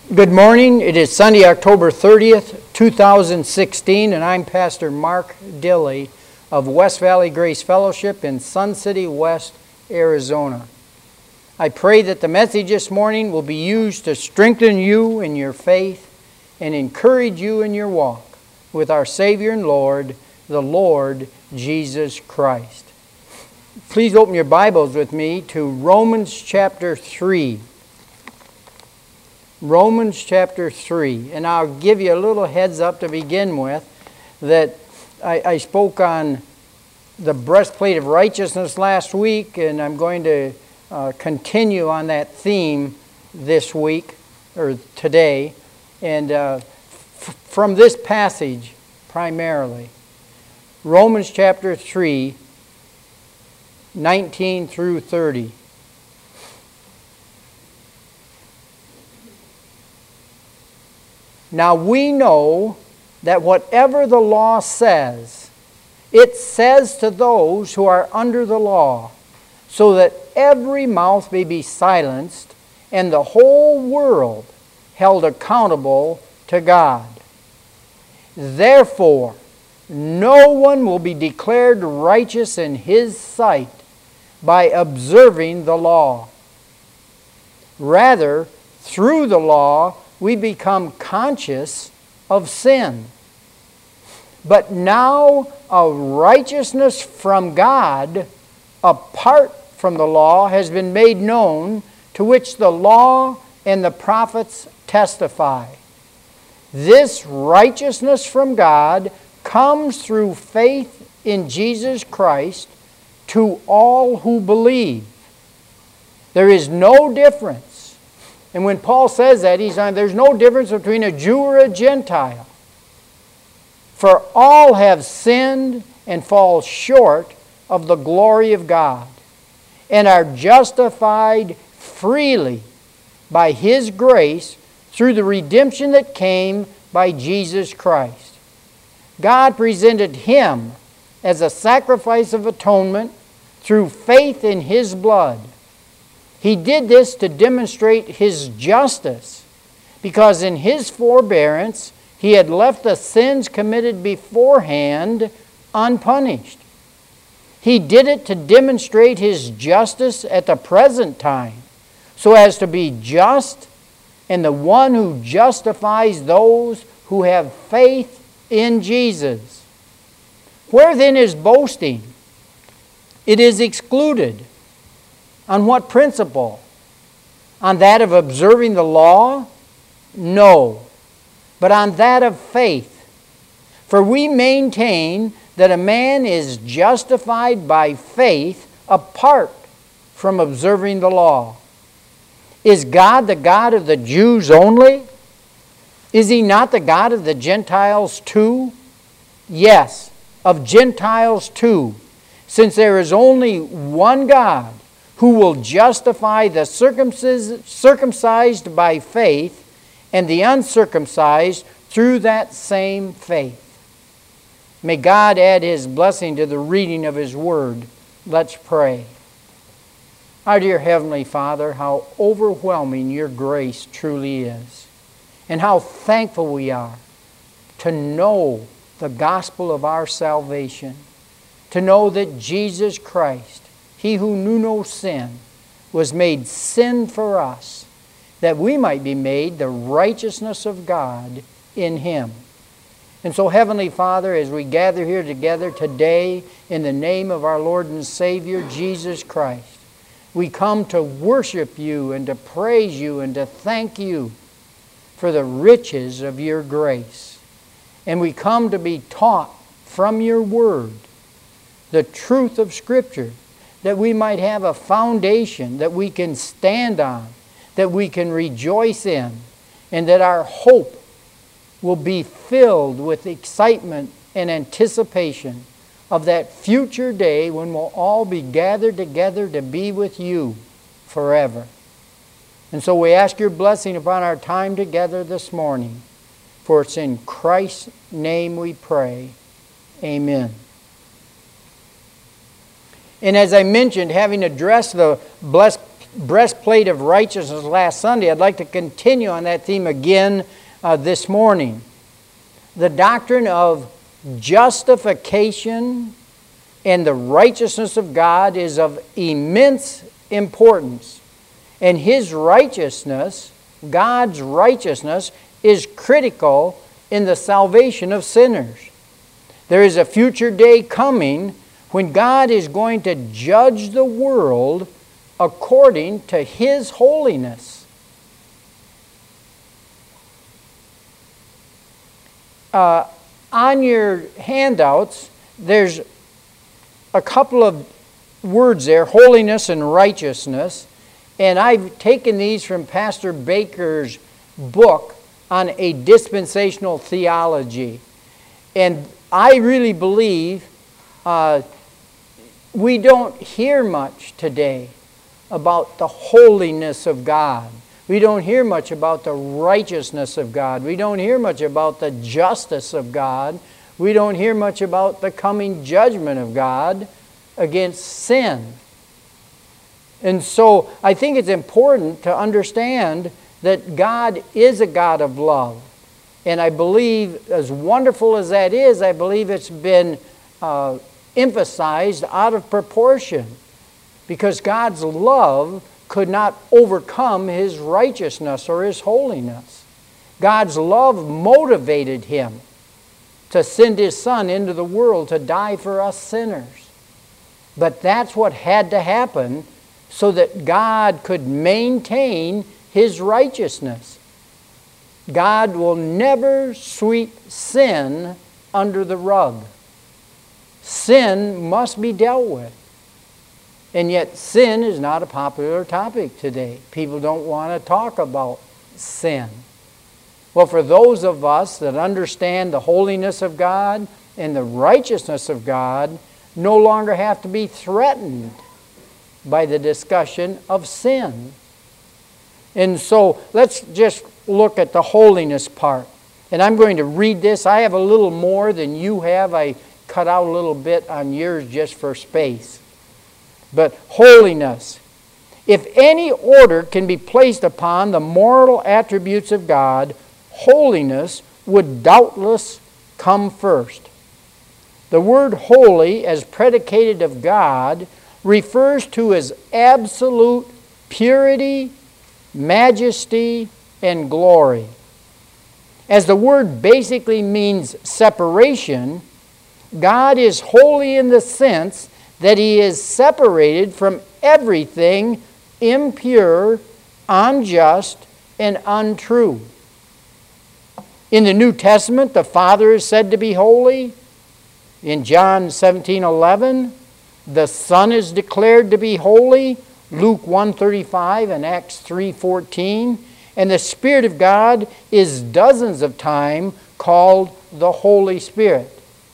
Good morning. It is Sunday, October 30th, 2016, and I'm Pastor Mark Dilley of West Valley Grace Fellowship in Sun City West, Arizona. I pray that the message this morning will be used to strengthen you in your faith and encourage you in your walk with our Savior and Lord, the Lord Jesus Christ. Please open your Bibles with me to Romans chapter 3. Romans chapter 3. And I'll give you a little heads up to begin with that I spoke on the breastplate of righteousness last week, and I'm going to continue on that theme this week, or today, and from this passage primarily. Romans chapter 3, 19 through 30. Now we know that whatever the law says, it says to those who are under the law, so that every mouth may be silenced and the whole world held accountable to God. Therefore, no one will be declared righteous in his sight by observing the law. Rather, through the law, we become conscious of sin. But now a righteousness from God, apart from the law, has been made known, to which the law and the prophets testify. This righteousness from God comes through faith in Jesus Christ to all who believe. There is no difference. And when Paul says that, he's saying there's no difference between a Jew or a Gentile. For all have sinned and fall short of the glory of God, and are justified freely by His grace through the redemption that came by Jesus Christ. God presented Him as a sacrifice of atonement through faith in His blood. He did this to demonstrate His justice, because in His forbearance He had left the sins committed beforehand unpunished. He did it to demonstrate His justice at the present time, so as to be just and the one who justifies those who have faith in Jesus. Where then is boasting? It is excluded. On what principle? On that of observing the law? No, but on that of faith. For we maintain that a man is justified by faith apart from observing the law. Is God the God of the Jews only? Is He not the God of the Gentiles too? Yes, of Gentiles too, since there is only one God, who will justify the circumcised by faith and the uncircumcised through that same faith. May God add His blessing to the reading of His Word. Let's pray. Our dear Heavenly Father, how overwhelming Your grace truly is, and how thankful we are to know the gospel of our salvation, to know that Jesus Christ, He who knew no sin, was made sin for us, that we might be made the righteousness of God in Him. And so, Heavenly Father, as we gather here together today in the name of our Lord and Savior, Jesus Christ, we come to worship You and to praise You and to thank You for the riches of Your grace. And we come to be taught from Your Word the truth of Scripture, that we might have a foundation that we can stand on, that we can rejoice in, and that our hope will be filled with excitement and anticipation of that future day when we'll all be gathered together to be with You forever. And so we ask Your blessing upon our time together this morning, for it's in Christ's name we pray. Amen. And as I mentioned, having addressed the breastplate of righteousness last Sunday, I'd like to continue on that theme again this morning. The doctrine of justification and the righteousness of God is of immense importance. And His righteousness, God's righteousness, is critical in the salvation of sinners. There is a future day coming when God is going to judge the world according to His holiness. On your handouts, there's a couple of words there, holiness and righteousness. And I've taken these from Pastor Baker's book on a dispensational theology. And I really believe we don't hear much today about the holiness of God. We don't hear much about the righteousness of God. We don't hear much about the justice of God. We don't hear much about the coming judgment of God against sin. And so I think it's important to understand that God is a God of love. And I believe, as wonderful as that is, I believe it's been emphasized out of proportion, because God's love could not overcome His righteousness or His holiness. God's love motivated Him to send His Son into the world to die for us sinners. But that's what had to happen so that God could maintain His righteousness. God will never sweep sin under the rug. Sin must be dealt with. And yet sin is not a popular topic today. People don't want to talk about sin. Well, for those of us that understand the holiness of God and the righteousness of God, no longer have to be threatened by the discussion of sin. And so let's just look at the holiness part. And I'm going to read this. I have a little more than you have. I cut out a little bit on yours just for space. But holiness. If any order can be placed upon the moral attributes of God, holiness would doubtless come first. The word holy, as predicated of God, refers to His absolute purity, majesty, and glory. As the word basically means separation, God is holy in the sense that He is separated from everything impure, unjust, and untrue. In the New Testament, the Father is said to be holy. In John 17:11, the Son is declared to be holy, Luke 1:35 and Acts 3:14. And the Spirit of God is dozens of times called the Holy Spirit.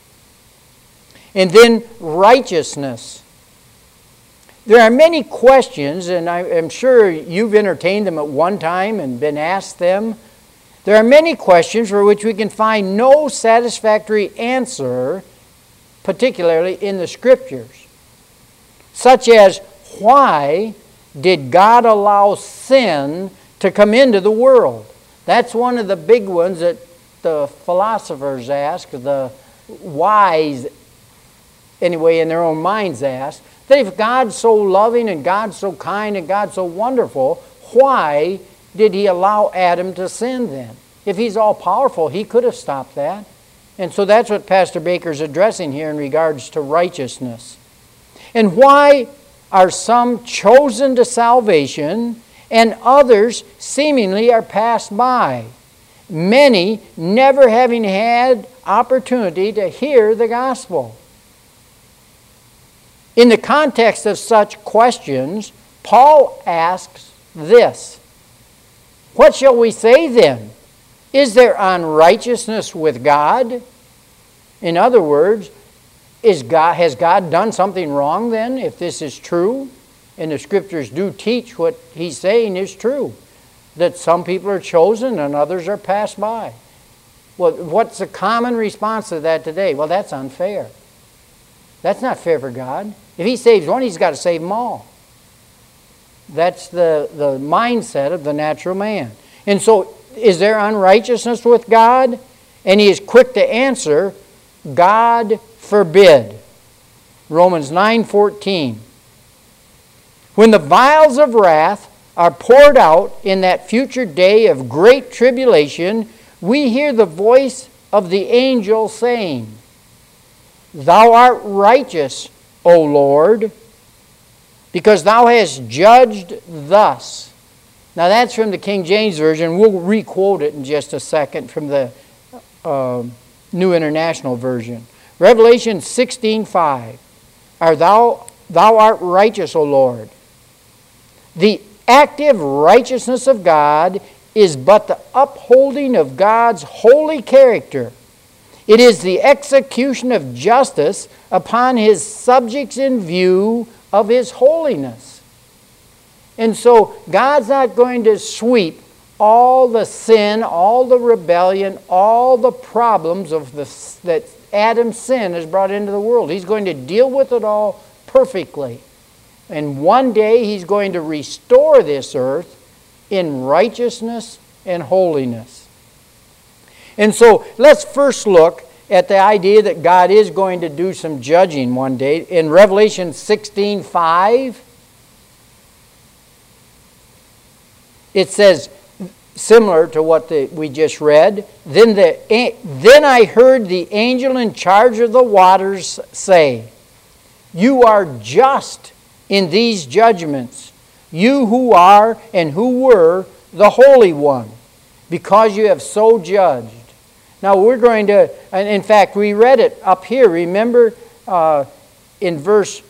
And then righteousness. There are many questions, and I'm sure you've entertained them at one time and been asked them. There are many questions for which we can find no satisfactory answer, particularly in the Scriptures. Such as, why did God allow sin to come into the world? That's one of the big ones that the philosophers ask, the wise, anyway, in their own minds ask, that if God's so loving and God's so kind and God's so wonderful, why did He allow Adam to sin then? If He's all-powerful, He could have stopped that. And so that's what Pastor Baker's addressing here in regards to righteousness. And why are some chosen to salvation and others seemingly are passed by? Many never having had opportunity to hear the gospel. In the context of such questions, Paul asks this: what shall we say then? Is there unrighteousness with God? In other words, has God done something wrong then, if this is true? And the Scriptures do teach what he's saying is true, that some people are chosen and others are passed by. Well, what's the common response to that today? Well, that's unfair. That's not fair for God. If He saves one, He's got to save them all. That's the mindset of the natural man. And so, is there unrighteousness with God? And he is quick to answer, God forbid. Romans 9:14. When the vials of wrath are poured out in that future day of great tribulation, we hear the voice of the angel saying, Thou art righteous, O Lord, because thou hast judged thus. Now that's from the King James Version. We'll re-quote it in just a second from the New International Version. Revelation 16:5. Thou art righteous, O Lord. The active righteousness of God is but the upholding of God's holy character. It is the execution of justice upon His subjects in view of His holiness. And so God's not going to sweep all the sin, all the rebellion, all the problems that Adam's sin has brought into the world. He's going to deal with it all perfectly. And one day He's going to restore this earth in righteousness and holiness. And so let's first look at the idea that God is going to do some judging one day. In Revelation 16:5, it says, similar to what we just read, Then I heard the angel in charge of the waters say, You are just in these judgments, you who are and who were the Holy One, because you have so judged. Now we're going to, and in fact we read it up here, remember in verse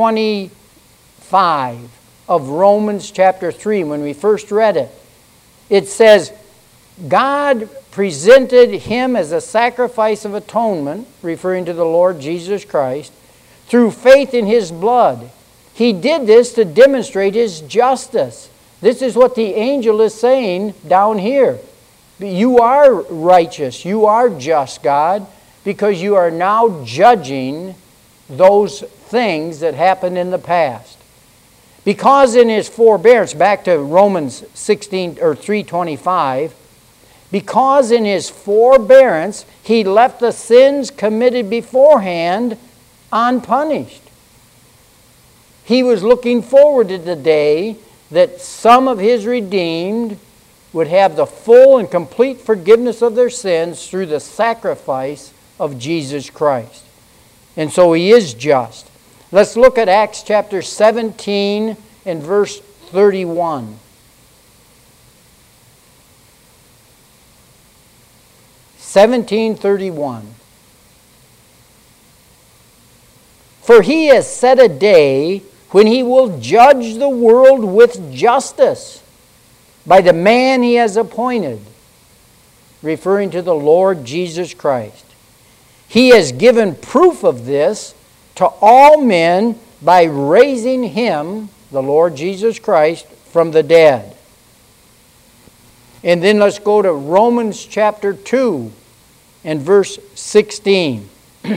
25 of Romans chapter 3 when we first read it. It says, God presented Him as a sacrifice of atonement, referring to the Lord Jesus Christ, through faith in His blood. He did this to demonstrate His justice. This is what the angel is saying down here. You are righteous, you are just, God, because you are now judging those things that happened in the past. Because in His forbearance, back to Romans 16 or 3:25, because in His forbearance He left the sins committed beforehand unpunished. He was looking forward to the day that some of His redeemed would have the full and complete forgiveness of their sins through the sacrifice of Jesus Christ. And so He is just. Let's look at Acts chapter 17 and verse 31. For He has set a day when He will judge the world with justice by the man He has appointed, referring to the Lord Jesus Christ. He has given proof of this to all men by raising Him, the Lord Jesus Christ, from the dead. And then let's go to Romans chapter 2 and verse 16.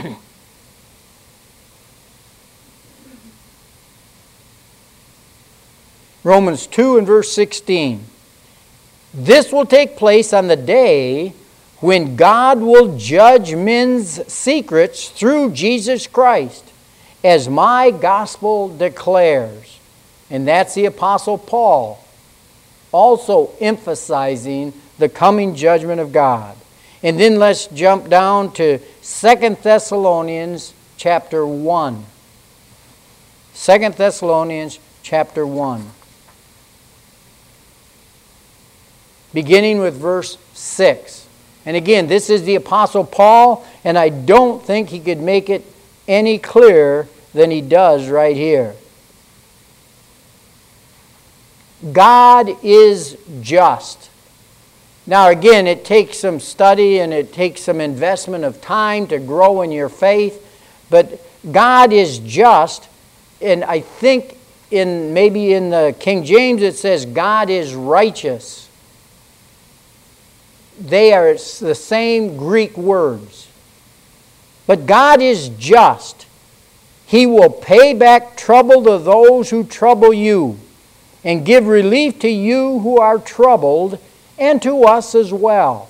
Romans 2 and verse 16. This will take place on the day when God will judge men's secrets through Jesus Christ, as my gospel declares. And that's the Apostle Paul, also emphasizing the coming judgment of God. And then let's jump down to 2 Thessalonians chapter 1. 2 Thessalonians chapter 1. Beginning with verse 6. And again, this is the Apostle Paul, and I don't think he could make it any clearer than he does right here. God is just. Now again, it takes some study and it takes some investment of time to grow in your faith, but God is just, and I think maybe in the King James it says God is righteous. They are the same Greek words. But God is just. He will pay back trouble to those who trouble you, and give relief to you who are troubled, and to us as well.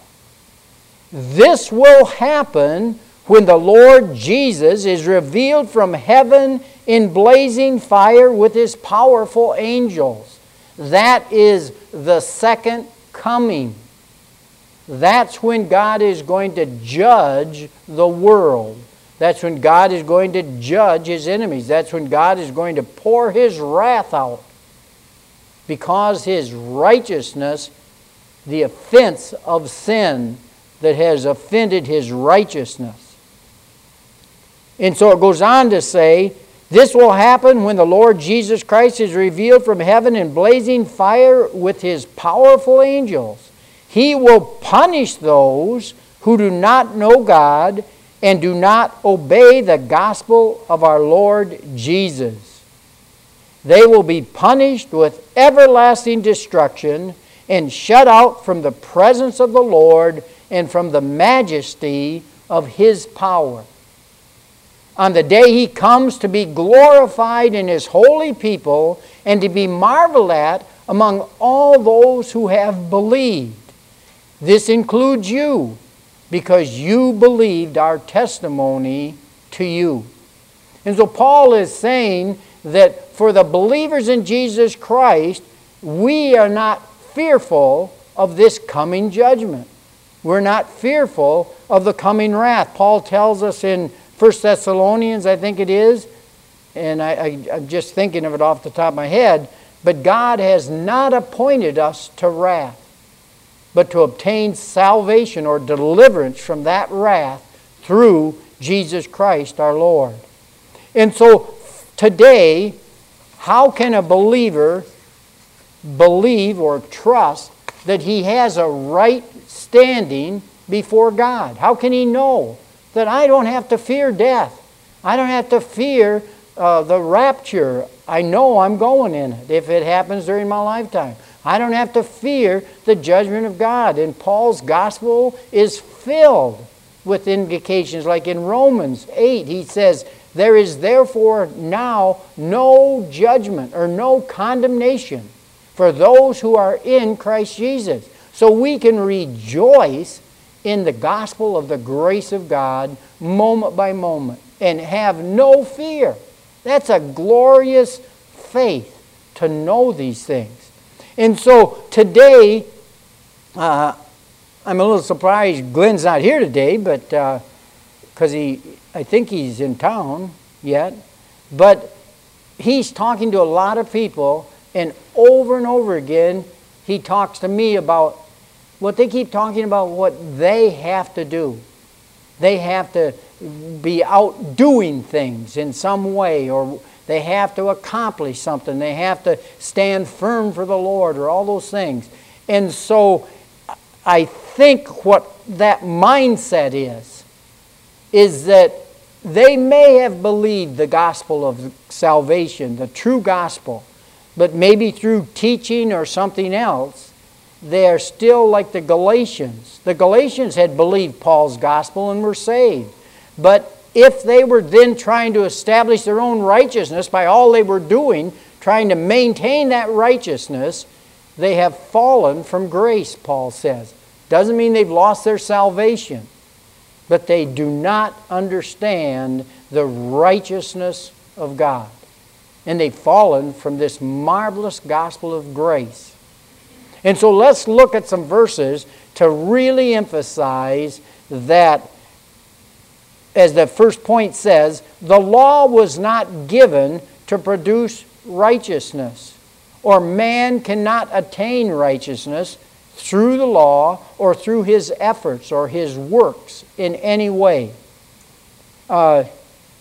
This will happen when the Lord Jesus is revealed from heaven in blazing fire with His powerful angels. That is the second coming. That's when God is going to judge the world. That's when God is going to judge His enemies. That's when God is going to pour His wrath out, because His righteousness, the offense of sin that has offended His righteousness. And so it goes on to say, this will happen when the Lord Jesus Christ is revealed from heaven in blazing fire with His powerful angels. He will punish those who do not know God and do not obey the gospel of our Lord Jesus. They will be punished with everlasting destruction and shut out from the presence of the Lord and from the majesty of His power. On the day He comes to be glorified in His holy people and to be marveled at among all those who have believed. This includes you, because you believed our testimony to you. And so Paul is saying that for the believers in Jesus Christ, we are not fearful of this coming judgment. We're not fearful of the coming wrath. Paul tells us in 1 Thessalonians, I think it is, and I'm just thinking of it off the top of my head, but God has not appointed us to wrath, but to obtain salvation or deliverance from that wrath through Jesus Christ our Lord. And so today, how can a believer believe or trust that he has a right standing before God? How can he know that I don't have to fear death? I don't have to fear the rapture. I know I'm going in it if it happens during my lifetime. I don't have to fear the judgment of God. And Paul's gospel is filled with indications. Like in Romans 8, he says, there is therefore now no judgment or no condemnation for those who are in Christ Jesus. So we can rejoice in the gospel of the grace of God moment by moment and have no fear. That's a glorious faith to know these things. And so today, I'm a little surprised Glenn's not here today, but because I think he's in town yet. But he's talking to a lot of people, and over again, he talks to me about what they keep talking about, what they have to do. They have to be out doing things in some way, or they have to accomplish something. They have to stand firm for the Lord, or all those things. And so I think what that mindset is that they may have believed the gospel of salvation, the true gospel, but maybe through teaching or something else, they are still like the Galatians. The Galatians had believed Paul's gospel and were saved. But if they were then trying to establish their own righteousness by all they were doing, trying to maintain that righteousness, they have fallen from grace, Paul says. Doesn't mean they've lost their salvation, but they do not understand the righteousness of God. And they've fallen from this marvelous gospel of grace. And so let's look at some verses to really emphasize that, as the first point says, the law was not given to produce righteousness, or man cannot attain righteousness through the law or through his efforts or his works in any way. I've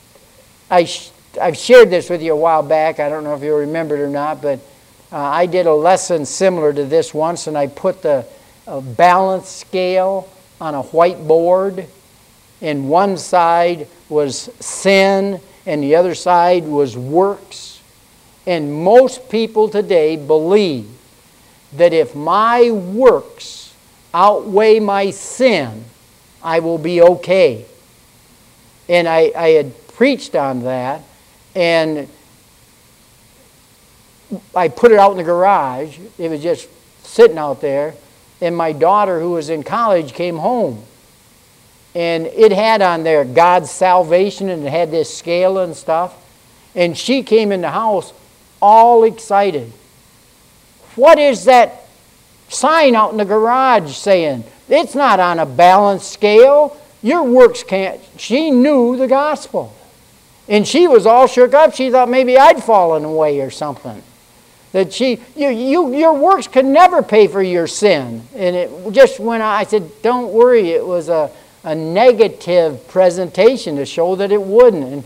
shared this with you a while back. I don't know if you remember it or not, but I did a lesson similar to this once, and I put the balance scale on a whiteboard, and one side was sin and the other side was works. And most people today believe that if my works outweigh my sin, I will be okay. And I had preached on that, and I put it out in the garage. It was just sitting out there. And my daughter, who was in college, came home. And it had on there God's salvation, and it had this scale and stuff. And she came in the house all excited. What is that sign out in the garage saying? It's not on a balanced scale. Your works can't. She knew the gospel. And she was all shook up. She thought maybe I'd fallen away or something. That your works can never pay for your sin. And it just went on. I said, don't worry. It was a negative presentation to show that it wouldn't.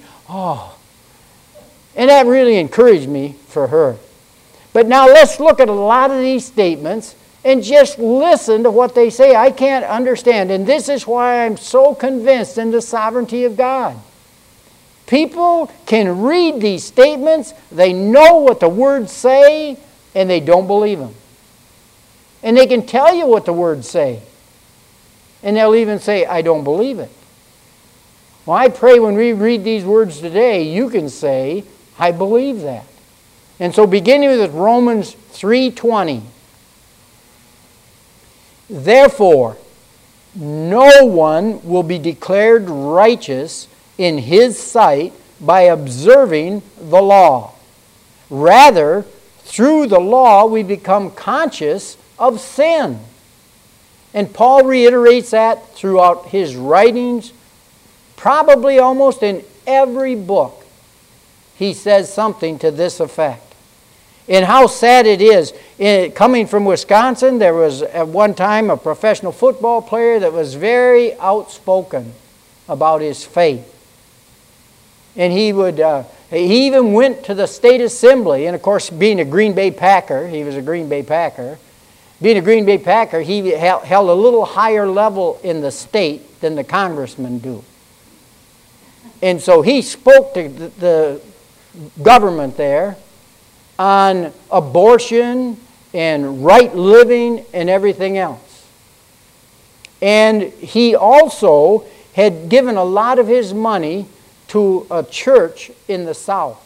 And that really encouraged me for her. But now let's look at a lot of these statements and just listen to what they say. I can't understand. And this is why I'm so convinced in the sovereignty of God. People can read these statements, they know what the words say, and they don't believe them. And they can tell you what the words say. And they'll even say, I don't believe it. Well, I pray when we read these words today, you can say, I believe that. And so beginning with Romans 3:20. Therefore, no one will be declared righteous in his sight by observing the law. Rather, through the law we become conscious of sin. And Paul reiterates that throughout his writings, probably almost in every book. He says something to this effect. And how sad it is. Coming from Wisconsin, there was at one time a professional football player that was very outspoken about his faith. And he even went to the state assembly. And of course, being a Green Bay Packer, he was a Green Bay Packer. Being a Green Bay Packer, he held a little higher level in the state than the congressmen do. And so he spoke to the government there on abortion and right living and everything else. And he also had given a lot of his money to a church in the South.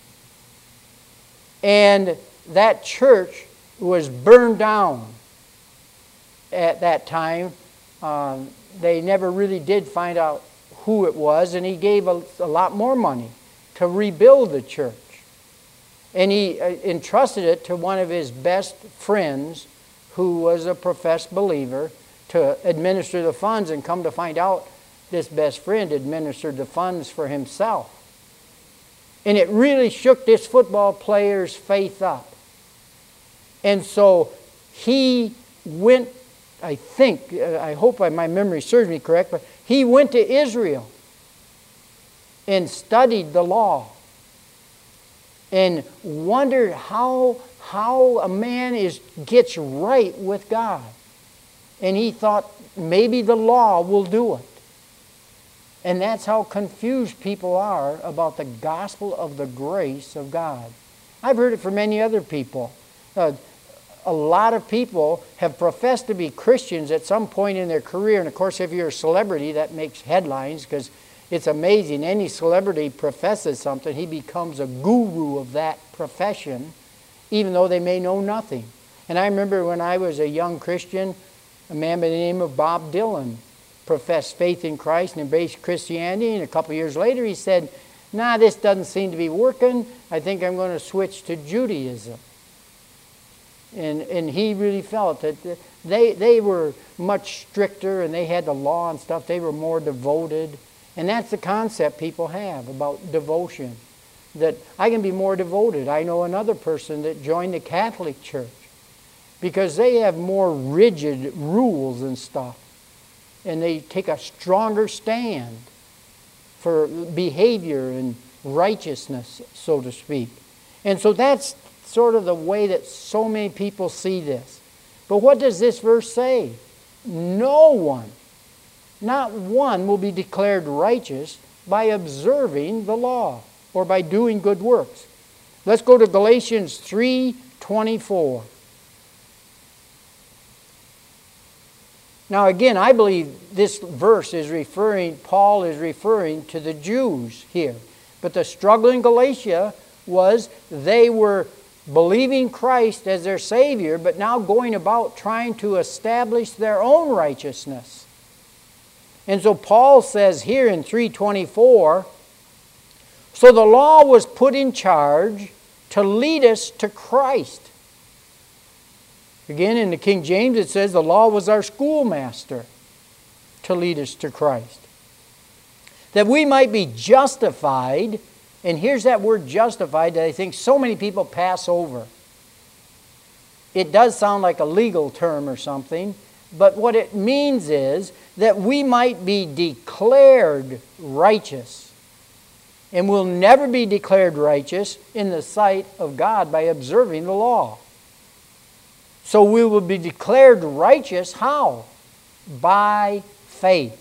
And that church was burned down at that time. They never really did find out who it was, and he gave a lot more money to rebuild the church. And he entrusted it to one of his best friends who was a professed believer to administer the funds, and come to find out this best friend administered the funds for himself. And it really shook this football player's faith up. And so he went, I hope my memory serves me correct, but he went to Israel and studied the law and wondered how a man gets right with God. And he thought maybe the law will do it. And that's how confused people are about the gospel of the grace of God. I've heard it from many other people. A lot of people have professed to be Christians at some point in their career. And of course, if you're a celebrity, that makes headlines, because it's amazing. Any celebrity professes something, he becomes a guru of that profession, even though they may know nothing. And I remember when I was a young Christian, a man by the name of Bob Dylan professed faith in Christ and embraced Christianity. And a couple years later he said, this doesn't seem to be working. I think I'm going to switch to Judaism. And he really felt that they were much stricter, and they had the law and stuff. They were more devoted. And that's the concept people have about devotion. That I can be more devoted. I know another person that joined the Catholic Church because they have more rigid rules and stuff. And they take a stronger stand for behavior and righteousness, so to speak. And so that's sort of the way that so many people see this. But what does this verse say? No one, not one, will be declared righteous by observing the law or by doing good works. Let's go to Galatians 3:24. Now again, I believe this verse Paul is referring to the Jews here. But the struggle in Galatia was they were believing Christ as their Savior, but now going about trying to establish their own righteousness. And so Paul says here in 3:24, so the law was put in charge to lead us to Christ. Again, in the King James it says the law was our schoolmaster to lead us to Christ. That we might be justified, and here's that word justified that I think so many people pass over. It does sound like a legal term or something, but what it means is that we might be declared righteous. And we'll never be declared righteous in the sight of God by observing the law. So we will be declared righteous how? By faith.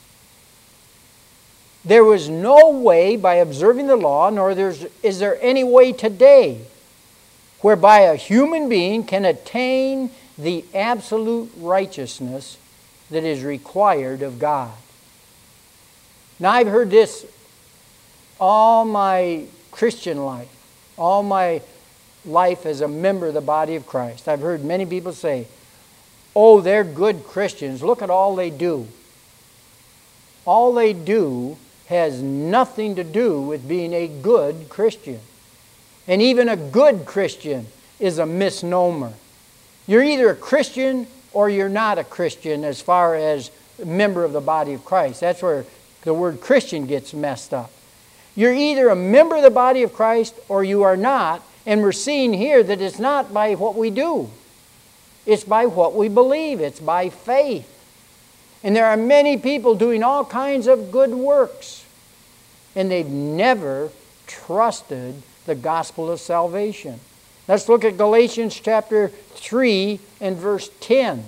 There was no way by observing the law, nor is there any way today whereby a human being can attain the absolute righteousness that is required of God. Now I've heard this all my Christian life, all my life as a member of the body of Christ. I've heard many people say, oh, they're good Christians. Look at all they do. All they do has nothing to do with being a good Christian. And even a good Christian is a misnomer. You're either a Christian or you're not a Christian as far as a member of the body of Christ. That's where the word Christian gets messed up. You're either a member of the body of Christ or you are not. And we're seeing here that it's not by what we do. It's by what we believe. It's by faith. And there are many people doing all kinds of good works. And they've never trusted the gospel of salvation. Let's look at Galatians chapter 3 and verse 10.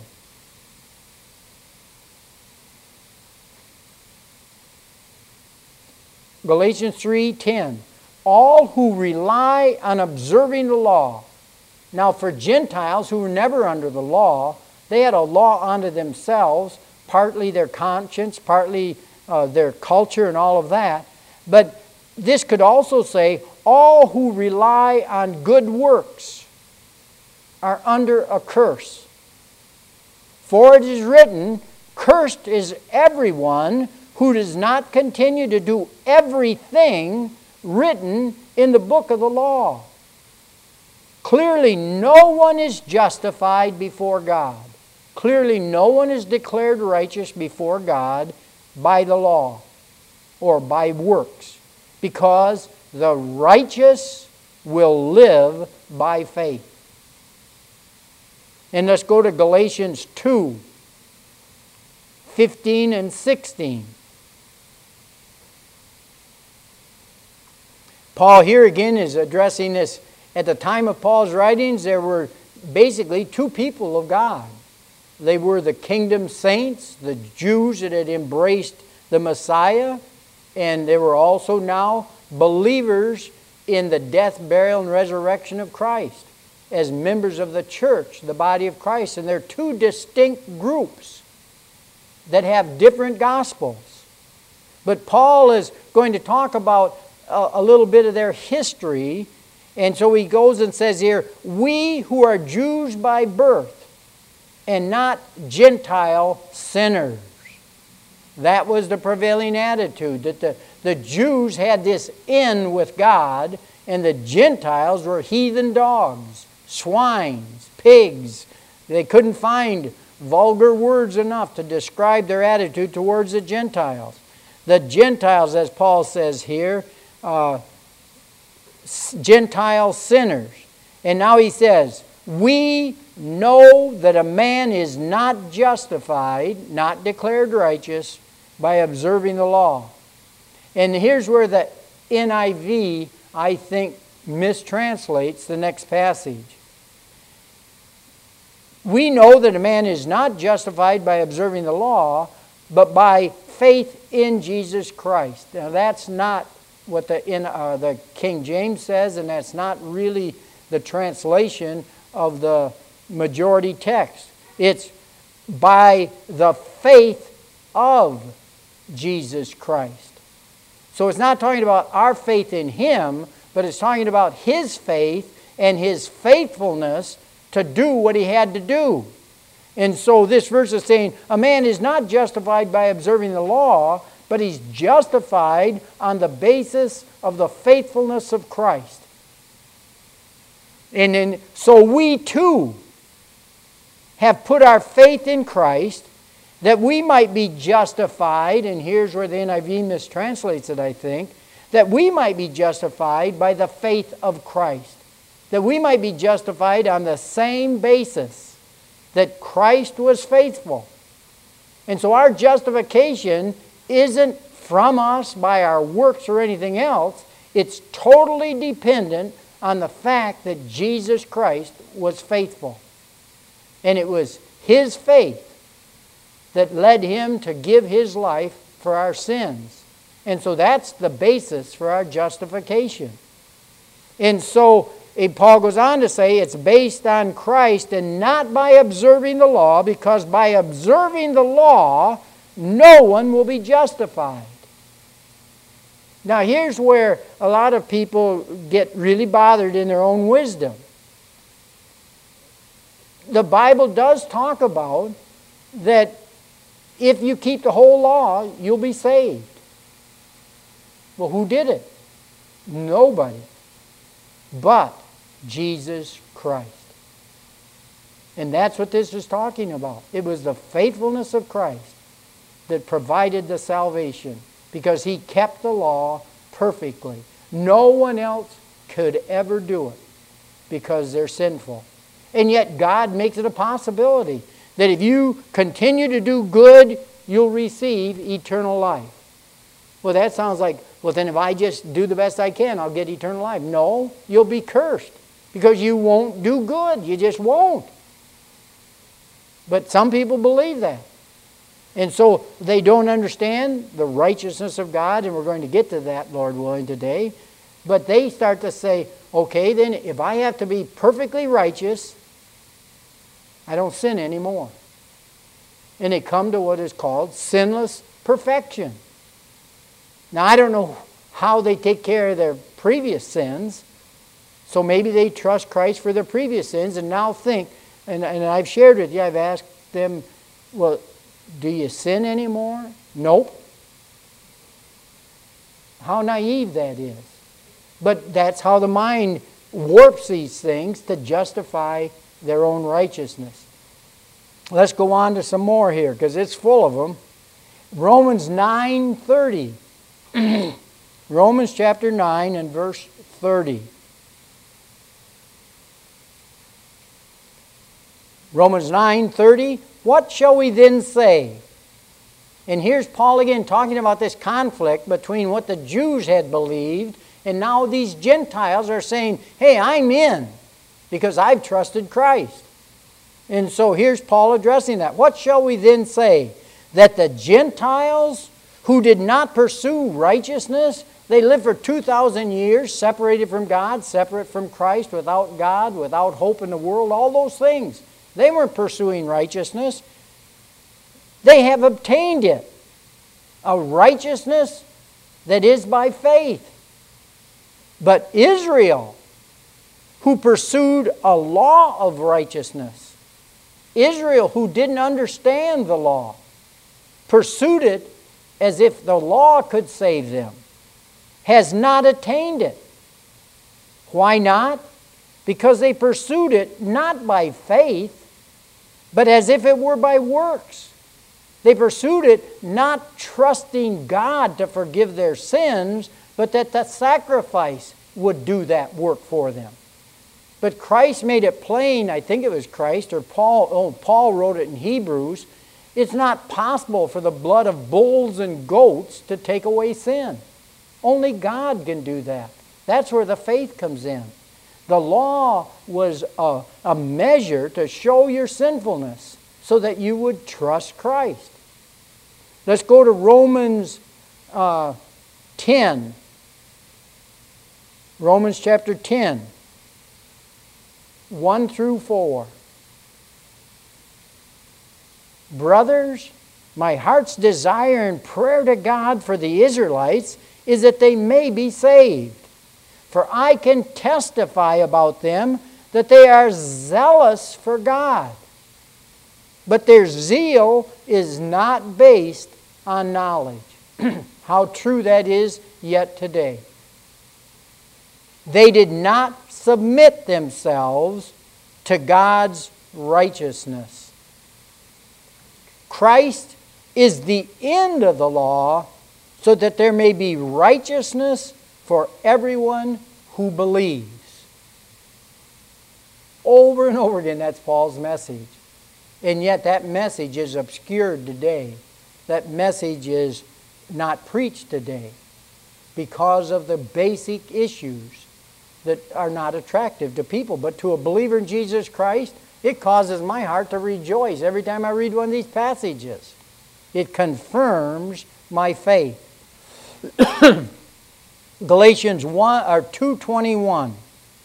Galatians 3:10. All who rely on observing the law. Now for Gentiles who were never under the law, they had a law unto themselves, partly their conscience, partly their culture and all of that. But this could also say, all who rely on good works are under a curse. For it is written, cursed is everyone who does not continue to do everything written in the book of the law. Clearly, no one is justified before God. Clearly, no one is declared righteous before God by the law or by works, because the righteous will live by faith. And let's go to Galatians 2:15 and 16. Paul here again is addressing this. At the time of Paul's writings, there were basically two people of God. They were the kingdom saints, the Jews that had embraced the Messiah, and they were also now believers in the death, burial, and resurrection of Christ as members of the church, the body of Christ. And they're two distinct groups that have different gospels. But Paul is going to talk about a little bit of their history. And so he goes and says here, we who are Jews by birth and not Gentile sinners. That was the prevailing attitude, that the Jews had this in with God, and the Gentiles were heathen dogs, swines, pigs. They couldn't find vulgar words enough to describe their attitude towards the Gentiles. The Gentiles, as Paul says here, Gentile sinners. And now he says, we know that a man is not justified, not declared righteous, by observing the law. And here's where the NIV, I think, mistranslates the next passage. We know that a man is not justified by observing the law, but by faith in Jesus Christ. Now that's not what the King James says, and that's not really the translation of the majority text. It's by the faith of Jesus Christ. So it's not talking about our faith in Him, but it's talking about His faith and His faithfulness to do what He had to do. And so this verse is saying a man is not justified by observing the law, but he's justified on the basis of the faithfulness of Christ. And then, so we too have put our faith in Christ that we might be justified, and here's where the NIV mistranslates it, I think, that we might be justified by the faith of Christ. That we might be justified on the same basis that Christ was faithful. And so our justification isn't from us by our works or anything else. It's totally dependent on the fact that Jesus Christ was faithful. And it was His faith that led Him to give His life for our sins. And so that's the basis for our justification. And so Paul goes on to say it's based on Christ and not by observing the law, because by observing the law, no one will be justified. Now here's where a lot of people get really bothered in their own wisdom. The Bible does talk about that if you keep the whole law, you'll be saved. Well, who did it? Nobody but Jesus Christ. And that's what this is talking about. It was the faithfulness of Christ that provided the salvation, because He kept the law perfectly. No one else could ever do it because they're sinful. And yet God makes it a possibility that if you continue to do good, you'll receive eternal life. Well, that sounds like, well, then if I just do the best I can, I'll get eternal life. No, you'll be cursed because you won't do good. You just won't. But some people believe that. And so they don't understand the righteousness of God, and we're going to get to that, Lord willing, today. But they start to say, okay, then if I have to be perfectly righteous, I don't sin anymore. And they come to what is called sinless perfection. Now, I don't know how they take care of their previous sins, so maybe they trust Christ for their previous sins and now think, and I've shared with you, I've asked them, well, do you sin anymore? Nope. How naive that is. But that's how the mind warps these things to justify their own righteousness. Let's go on to some more here, because it's full of them. Romans 9:30. Romans chapter 9 and verse 30. Romans 9:30. What shall we then say? And here's Paul again talking about this conflict between what the Jews had believed, and now these Gentiles are saying, hey, I'm in because I've trusted Christ. And so here's Paul addressing that. What shall we then say? That the Gentiles who did not pursue righteousness, they lived for 2,000 years separated from God, separate from Christ, without God, without hope in the world, all those things. They weren't pursuing righteousness. They have obtained it. A righteousness that is by faith. But Israel, who pursued a law of righteousness, Israel, who didn't understand the law, pursued it as if the law could save them, has not attained it. Why not? Because they pursued it not by faith, but as if it were by works. They pursued it not trusting God to forgive their sins, but that the sacrifice would do that work for them. But Christ made it plain, I think it was Christ, or Paul wrote it in Hebrews, it's not possible for the blood of bulls and goats to take away sin. Only God can do that. That's where the faith comes in. The law was a measure to show your sinfulness so that you would trust Christ. Let's go to Romans 10. Romans chapter 10, 1 through 4. Brothers, my heart's desire and prayer to God for the Israelites is that they may be saved. For I can testify about them that they are zealous for God. But their zeal is not based on knowledge. How true that is yet today. They did not submit themselves to God's righteousness. Christ is the end of the law so that there may be righteousness for everyone who believes. Over and over again, that's Paul's message. And yet that message is obscured today. That message is not preached today because of the basic issues that are not attractive to people. But to a believer in Jesus Christ, it causes my heart to rejoice every time I read one of these passages. It confirms my faith. Galatians 2:21.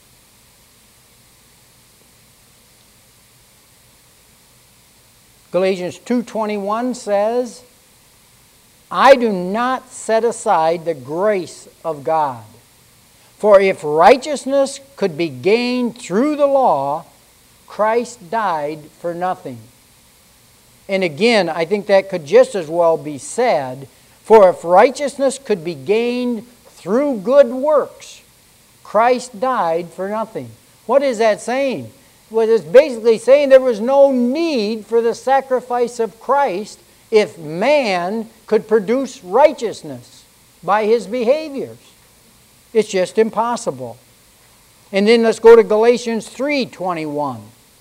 Galatians 2:21 says, I do not set aside the grace of God. For if righteousness could be gained through the law, Christ died for nothing. And again, I think that could just as well be said, for if righteousness could be gained through good works, Christ died for nothing. What is that saying? Well, it's basically saying there was no need for the sacrifice of Christ if man could produce righteousness by his behaviors. It's just impossible. And then let's go to Galatians 3:21.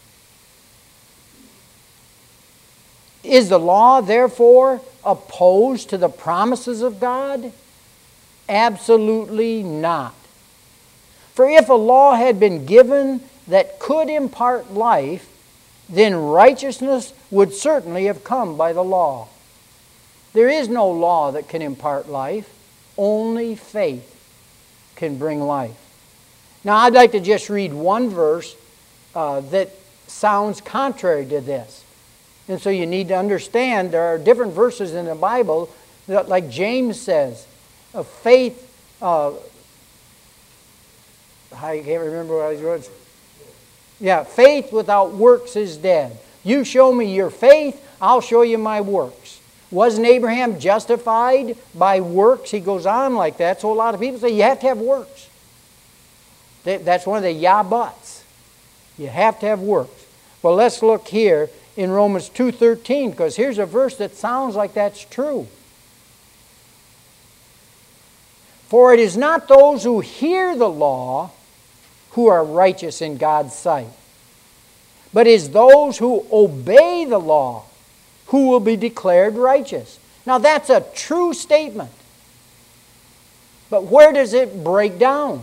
Is the law therefore opposed to the promises of God? Absolutely not. For if a law had been given that could impart life, then righteousness would certainly have come by the law. There is no law that can impart life. Only faith can bring life. Now I'd like to just read one verse that sounds contrary to this. And so you need to understand there are different verses in the Bible that, like James says, faith, I can't remember what his words. Yeah, faith without works is dead. You show me your faith, I'll show you my works. Wasn't Abraham justified by works? He goes on like that. So a lot of people say you have to have works. That's one of the yeah buts. You have to have works. Well, let's look here in Romans 2:13, because here's a verse that sounds like that's true. For it is not those who hear the law who are righteous in God's sight, but is those who obey the law who will be declared righteous. Now that's a true statement. But where does it break down?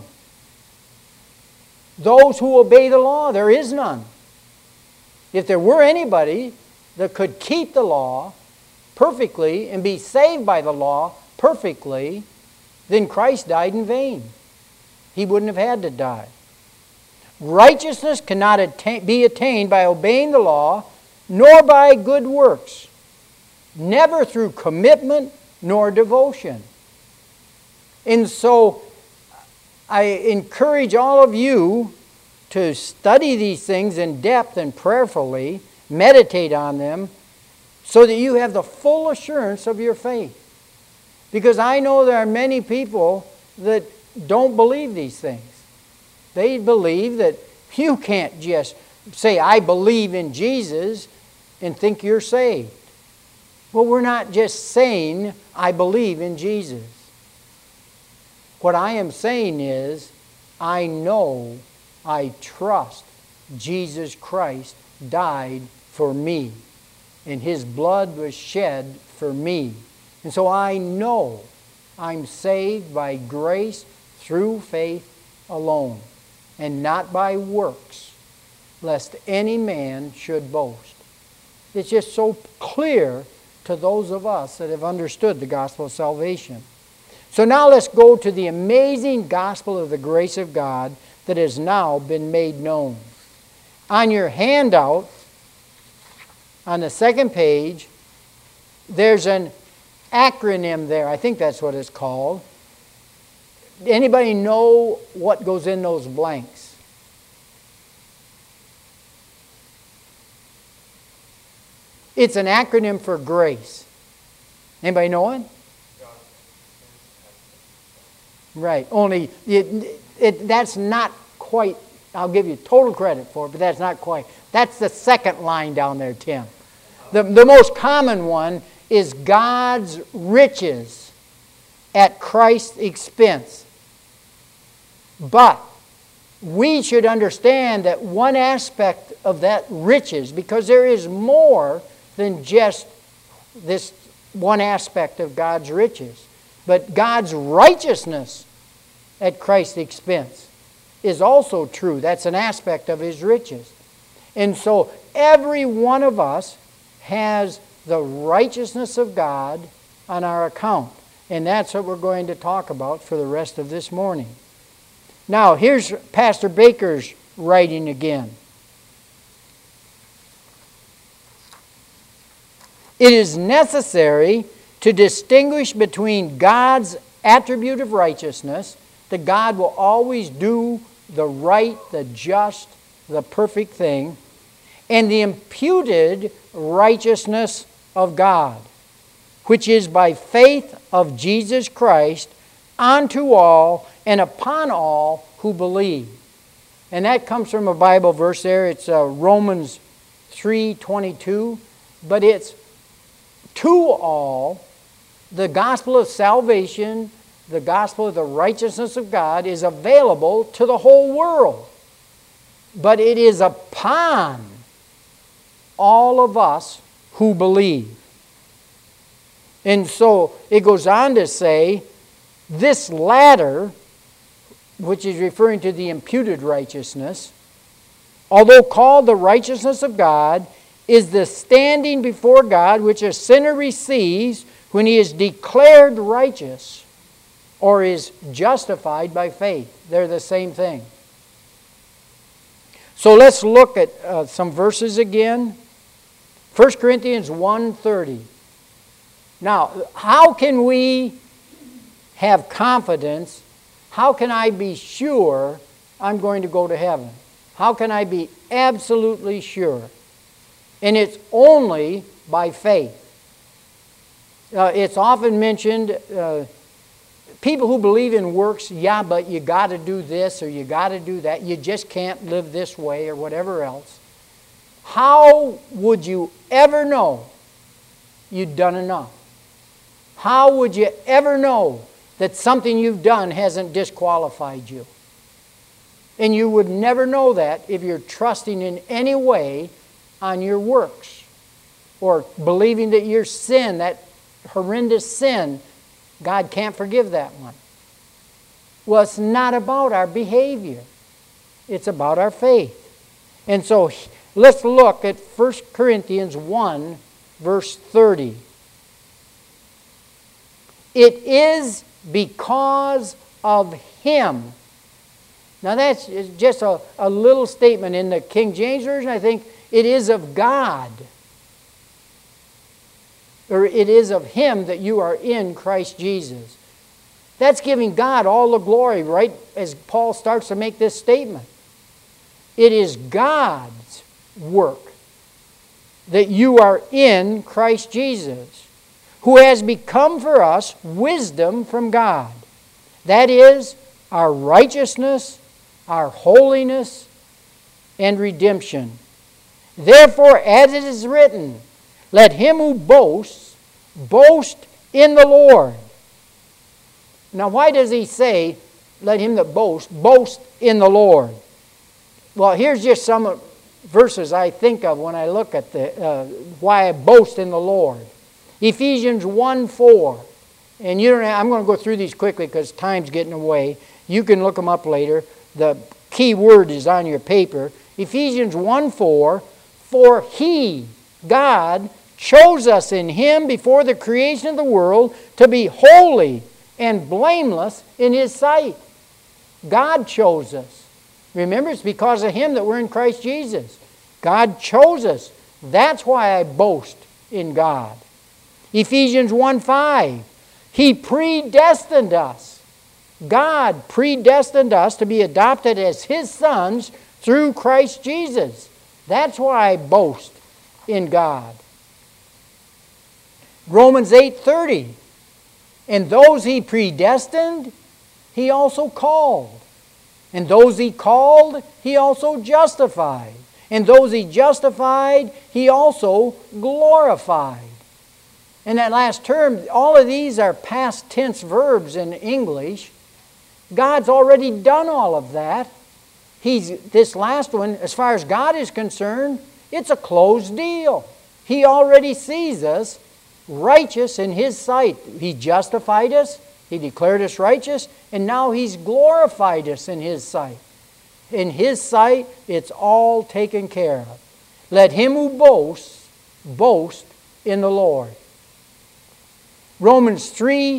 Those who obey the law, there is none. If there were anybody that could keep the law perfectly and be saved by the law perfectly, then Christ died in vain. He wouldn't have had to die. Righteousness cannot be attained by obeying the law, nor by good works, never through commitment nor devotion. And so I encourage all of you to study these things in depth and prayerfully, meditate on them, so that you have the full assurance of your faith. Because I know there are many people that don't believe these things. They believe that you can't just say, I believe in Jesus, and think you're saved. Well, we're not just saying, I believe in Jesus. What I am saying is, I know, I trust Jesus Christ died for me, and His blood was shed for me. And so I know I'm saved by grace through faith alone, and not by works, lest any man should boast. It's just so clear to those of us that have understood the gospel of salvation. So now let's go to the amazing gospel of the grace of God that has now been made known. On your handout, on the second page, there's an acronym there. I think that's what it's called. Anybody know what goes in those blanks? It's an acronym for grace. Anybody know it? Right. Only that's not quite, I'll give you total credit for it, but that's not quite. That's the second line down there, Tim. The most common one is God's riches at Christ's expense. But we should understand that one aspect of that riches, because there is more than just this one aspect of God's riches, but God's righteousness at Christ's expense is also true. That's an aspect of His riches. And so every one of us has the righteousness of God on our account. And that's what we're going to talk about for the rest of this morning. Now, here's Pastor Baker's writing again. It is necessary to distinguish between God's attribute of righteousness, that God will always do the right, the just, the perfect thing, and the imputed righteousness of God, which is by faith of Jesus Christ unto all and upon all who believe. And that comes from a Bible verse there. It's Romans 3:22. But it's to all. The gospel of salvation, the gospel of the righteousness of God is available to the whole world. But it is upon all of us who believe. And so it goes on to say, this latter, which is referring to the imputed righteousness, although called the righteousness of God, is the standing before God which a sinner receives when he is declared righteous or is justified by faith. They're the same thing. So let's look at some verses again. 1 Corinthians 1:30. Now, how can we have confidence? How can I be sure I'm going to go to heaven? How can I be absolutely sure? And it's only by faith. It's often mentioned, people who believe in works, yeah, but you got to do this or you got to do that. You just can't live this way or whatever else. How would you ever know you'd done enough? How would you ever know that something you've done hasn't disqualified you? And you would never know that if you're trusting in any way on your works or believing that your sin, that horrendous sin, God can't forgive that one. Well, it's not about our behavior. It's about our faith. And so let's look at 1 Corinthians 1, verse 30. It is because of Him. Now that's just a little statement. In the King James Version, I think it is of God. Or it is of Him that you are in Christ Jesus. That's giving God all the glory, right, as Paul starts to make this statement. It is God's work that you are in Christ Jesus, who has become for us wisdom from God. That is, our righteousness, our holiness, and redemption. Therefore, as it is written, let him who boasts, boast in the Lord. Now, why does he say, let him that boasts, boast in the Lord? Well, here's just some verses I think of when I look at why I boast in the Lord. Ephesians 1:4. And you don't have, I'm going to go through these quickly because time's getting away. You can look them up later. The key word is on your paper. Ephesians 1:4. For He, God, chose us in Him before the creation of the world to be holy and blameless in His sight. God chose us. Remember, it's because of Him that we're in Christ Jesus. God chose us. That's why I boast in God. Ephesians 1:5. He predestined us God predestined us to be adopted as His sons through Christ Jesus. That's why I boast in God. Romans 8:30. And those He predestined, He also called. And those He called, He also justified. And those He justified, He also glorified. In that last term, all of these are past tense verbs in English. God's already done all of that. This last one, as far as God is concerned, it's a closed deal. He already sees us righteous in His sight. He justified us, He declared us righteous, and now He's glorified us in His sight. In His sight, it's all taken care of. Let him who boasts, boast in the Lord. Romans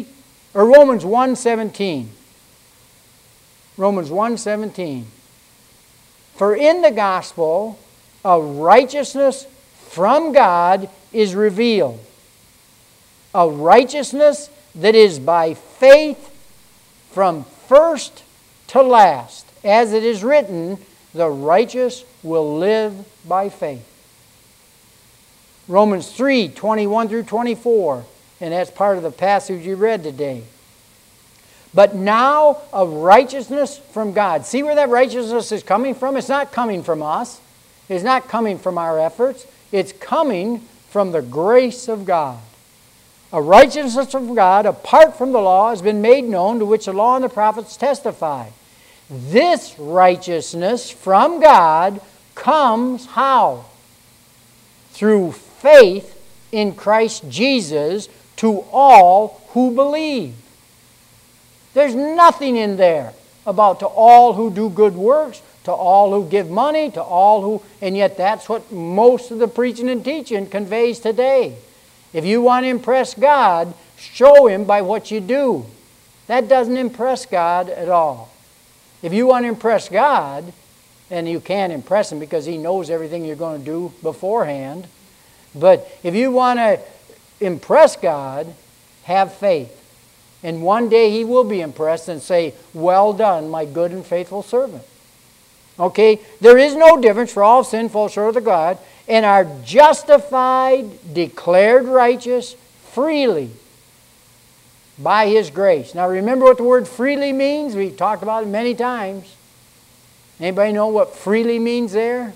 1:17. Romans 1:17. For in the gospel, a righteousness from God is revealed. A righteousness that is by faith from first to last. As it is written, the righteous will live by faith. Romans 3:21 through 24. And that's part of the passage you read today. But now of righteousness from God. See where that righteousness is coming from? It's not coming from us. It's not coming from our efforts. It's coming from the grace of God. A righteousness from God apart from the law has been made known, to which the law and the prophets testify. This righteousness from God comes how? Through faith in Christ Jesus to all who believe. There's nothing in there about to all who do good works, to all who give money, to all who... And yet that's what most of the preaching and teaching conveys today. If you want to impress God, show Him by what you do. That doesn't impress God at all. If you want to impress God, and you can't impress Him because He knows everything you're going to do beforehand, but if you want to impress God, have faith. And one day He will be impressed and say, well done, my good and faithful servant. Okay? There is no difference, for all sin falls short of God, and are justified, declared righteous, freely by His grace. Now remember what the word freely means? We've talked about it many times. Anybody know what freely means there?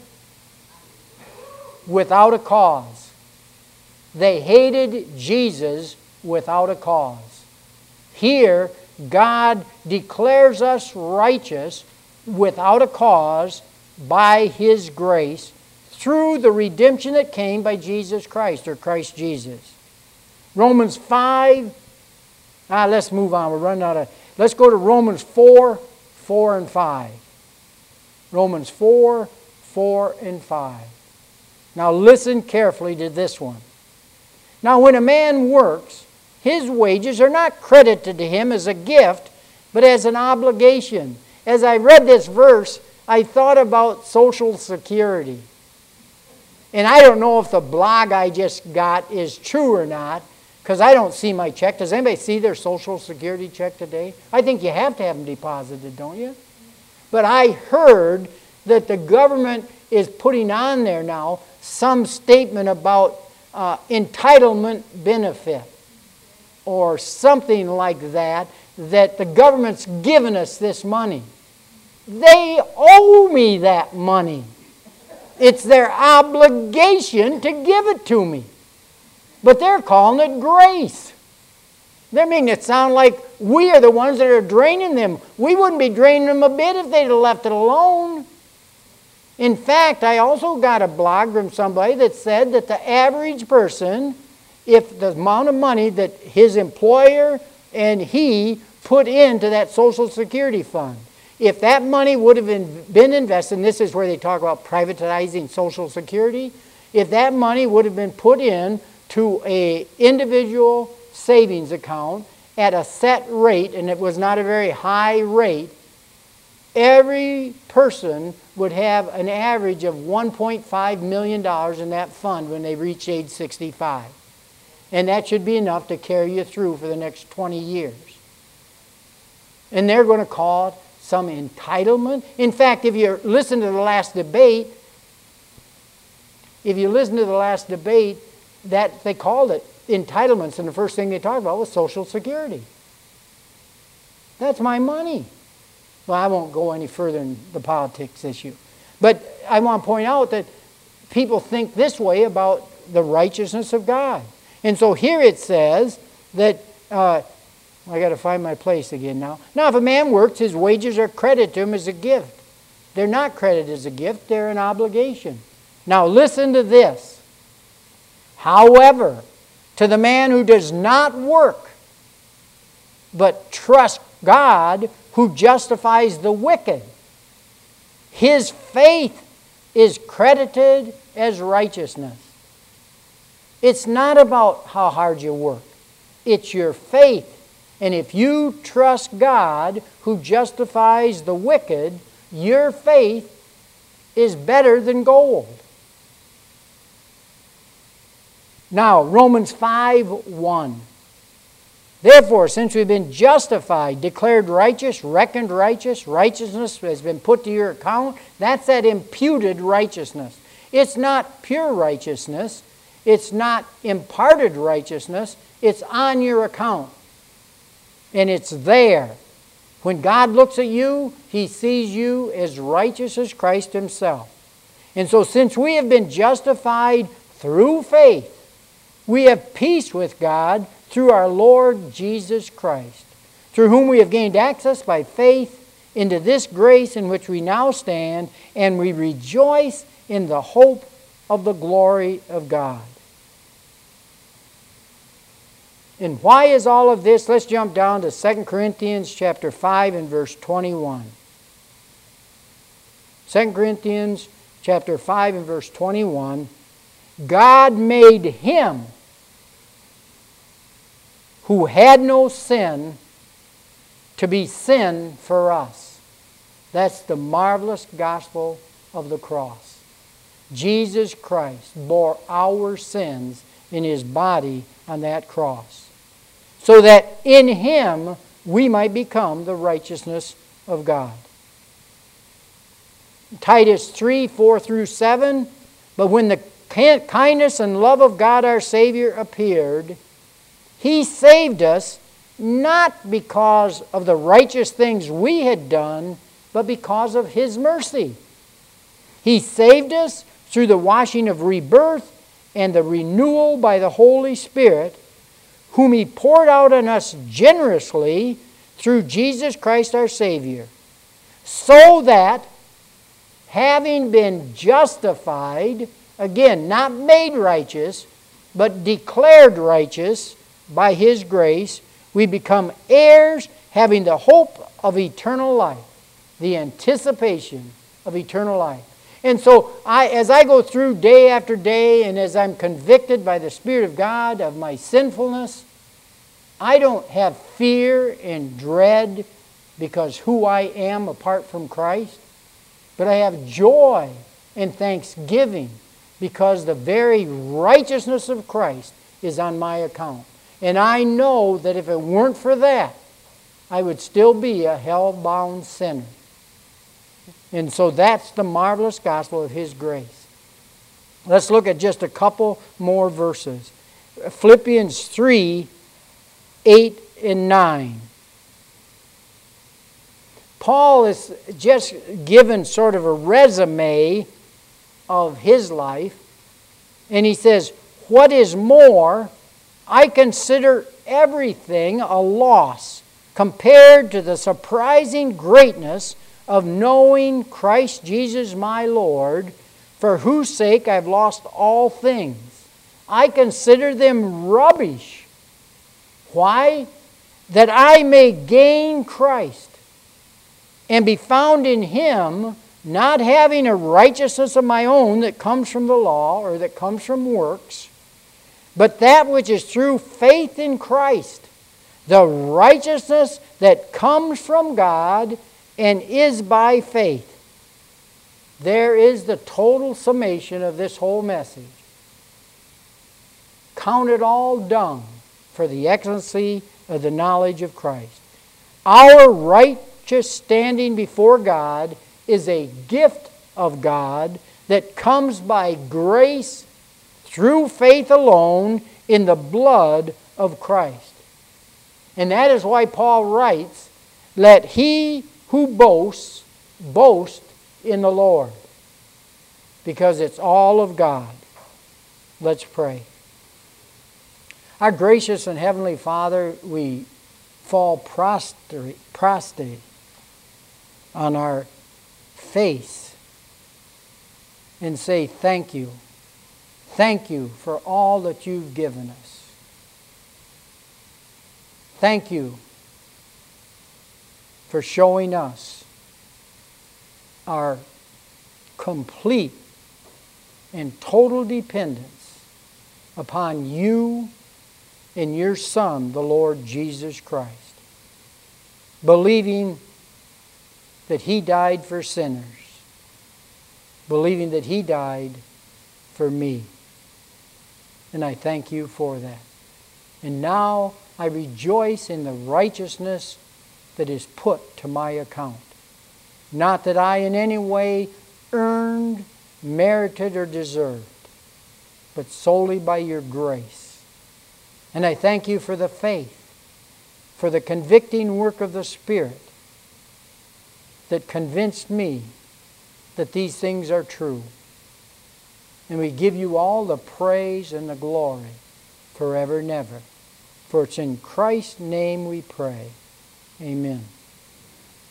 Without a cause. They hated Jesus without a cause. Here, God declares us righteous without a cause by His grace through the redemption that came by Jesus Christ, or Christ Jesus. Romans 5. Let's move on. We're running out of... Let's go to Romans 4, 4 and 5. Romans 4, 4 and 5. Now listen carefully to this one. Now when a man works, his wages are not credited to him as a gift, but as an obligation. As I read this verse, I thought about Social Security. And I don't know if the blog I just got is true or not, because I don't see my check. Does anybody see their Social Security check today? I think you have to have them deposited, don't you? But I heard that the government is putting on there now some statement about entitlement benefit or something like that, that the government's given us this money. They owe me that money. It's their obligation to give it to me. But they're calling it grace. They're making it sound like we are the ones that are draining them. We wouldn't be draining them a bit if they'd have left it alone. In fact, I also got a blog from somebody that said that the average person, if the amount of money that his employer and he put into that Social Security fund, if that money would have been invested, and this is where they talk about privatizing Social Security, if that money would have been put in to an individual savings account at a set rate, and it was not a very high rate, every person would have an average of $1.5 million in that fund when they reach age 65. And that should be enough to carry you through for the next 20 years. And they're going to call it some entitlement. In fact, if you listen to the last debate, that they called it entitlements, and the first thing they talked about was Social Security. That's my money. Well, I won't go any further in the politics issue. But I want to point out that people think this way about the righteousness of God. And so here it says that, I got to find my place again now. Now, if a man works, his wages are credited to him as a gift. They're not credited as a gift, they're an obligation. Now, listen to this. However, to the man who does not work, but trusts God who justifies the wicked, his faith is credited as righteousness. It's not about how hard you work. It's your faith. And if you trust God who justifies the wicked, your faith is better than gold. Now, Romans 5:1. Therefore, since we've been justified, declared righteous, reckoned righteous, righteousness has been put to your account, that's that imputed righteousness. It's not pure righteousness. It's not imparted righteousness. It's on your account. And it's there. When God looks at you, He sees you as righteous as Christ Himself. And so since we have been justified through faith, we have peace with God through our Lord Jesus Christ, through whom we have gained access by faith into this grace in which we now stand, and we rejoice in the hope of the glory of God. And why is all of this? Let's jump down to 2 Corinthians chapter 5 and verse 21. 2 Corinthians chapter 5 and verse 21. God made Him who had no sin to be sin for us. That's the marvelous gospel of the cross. Jesus Christ bore our sins in His body on that cross, so that in Him we might become the righteousness of God. Titus 3:4-7. But when the kindness and love of God our Savior appeared, He saved us not because of the righteous things we had done, but because of His mercy. He saved us through the washing of rebirth and the renewal by the Holy Spirit, whom He poured out on us generously through Jesus Christ our Savior, so that, having been justified, again, not made righteous, but declared righteous by His grace, we become heirs, having the hope of eternal life, the anticipation of eternal life. And so, as I go through day after day, and as I'm convicted by the Spirit of God of my sinfulness, I don't have fear and dread because who I am apart from Christ, but I have joy and thanksgiving because the very righteousness of Christ is on my account. And I know that if it weren't for that, I would still be a hell-bound sinner. And so that's the marvelous gospel of His grace. Let's look at just a couple more verses. Philippians 3:8 and 9. Paul is just given sort of a resume of his life. And he says, what is more, I consider everything a loss compared to the surprising greatness of knowing Christ Jesus my Lord, for whose sake I've lost all things. I consider them rubbish. Why? That I may gain Christ and be found in Him, not having a righteousness of my own that comes from the law or that comes from works, but that which is through faith in Christ, the righteousness that comes from God and is by faith. There is the total summation of this whole message. Count it all dung for the excellency of the knowledge of Christ. Our righteous standing before God is a gift of God that comes by grace through faith alone in the blood of Christ. And that is why Paul writes, "Let he who boasts, boast in the Lord." Because it's all of God. Let's pray. Our gracious and heavenly Father, we fall prostrate on our face and say thank you. Thank you for all that you've given us. Thank you for showing us our complete and total dependence upon you and your Son, the Lord Jesus Christ. Believing that He died for sinners. Believing that He died for me. And I thank you for that. And now I rejoice in the righteousness that is put to my account. Not that I in any way earned, merited, or deserved, but solely by your grace. And I thank you for the faith, for the convicting work of the Spirit that convinced me that these things are true. And we give you all the praise and the glory forever and ever. For it's in Christ's name we pray. Amen.